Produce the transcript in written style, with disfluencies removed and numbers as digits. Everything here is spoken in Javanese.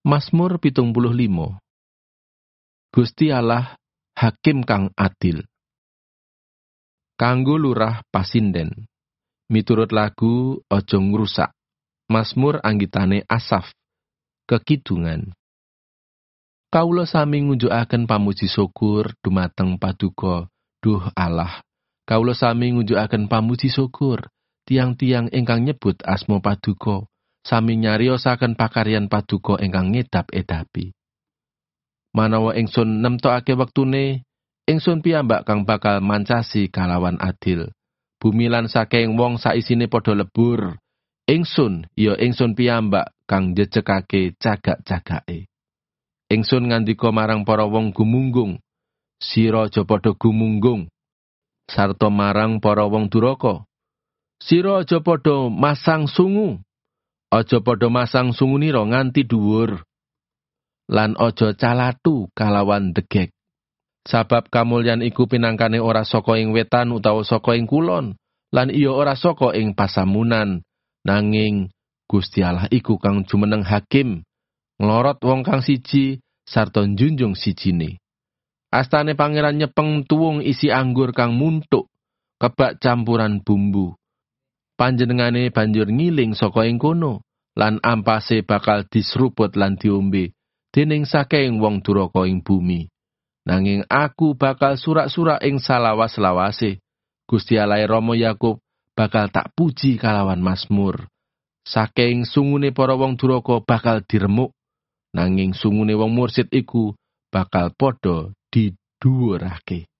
Mazmur 75. Gusti Allah hakim kang adil. Kanggo lurah pasinden. Miturut lagu Aja Ngrusak. Mazmur anggitane Asaf. Kekidungan. Kawula sami ngunjukaken pamuji syukur dumateng Paduka Duh Allah. Kawula sami ngunjukaken pamuji syukur tiang-tiang ingkang nyebut asma Paduka, sami nyariosaken pakaryan Paduka ingkang ngedap-edapi. Manawa ingsun nemtokake wektune, ingsun piyambak kang bakal mancasi kalawan adil. Bumi lan saking wong saisine padha lebur. Ingsun piyambak kang njejekake cagak-cagake. Ingsun ngandika marang para wong gumunggung, sira aja padha gumunggung. Sarta marang para wong duraka, sira aja padha masang sungu. Aja padha masang sungunira nganti dhuwur. Lan aja calatu kalawan degek. Sabab kamulyan iku pinangkane ora saka ing wetan utawa saka ing kulon, lan iya ora saka ing pasamunan, nanging Gusti Allah iku kang jumeneng hakim, nglorot wong kang siji sarta njunjung sijine. Astane pangeran nyepeng tuwung isi anggur kang muntuk, kebak campuran bumbu. Panjenengane banjur ngiling saka ing kono, lan ampase bakal disruput lan diombe dening saking wong duraka ing bumi. Nanging aku bakal surak-surak ing salawas-lawase. Gusti Allah Rama Yakub bakal tak puji kalawan mazmur. Saking sungune para wong duraka bakal diremuk, nanging sungune wong mursid iku bakal padha didhuwurake.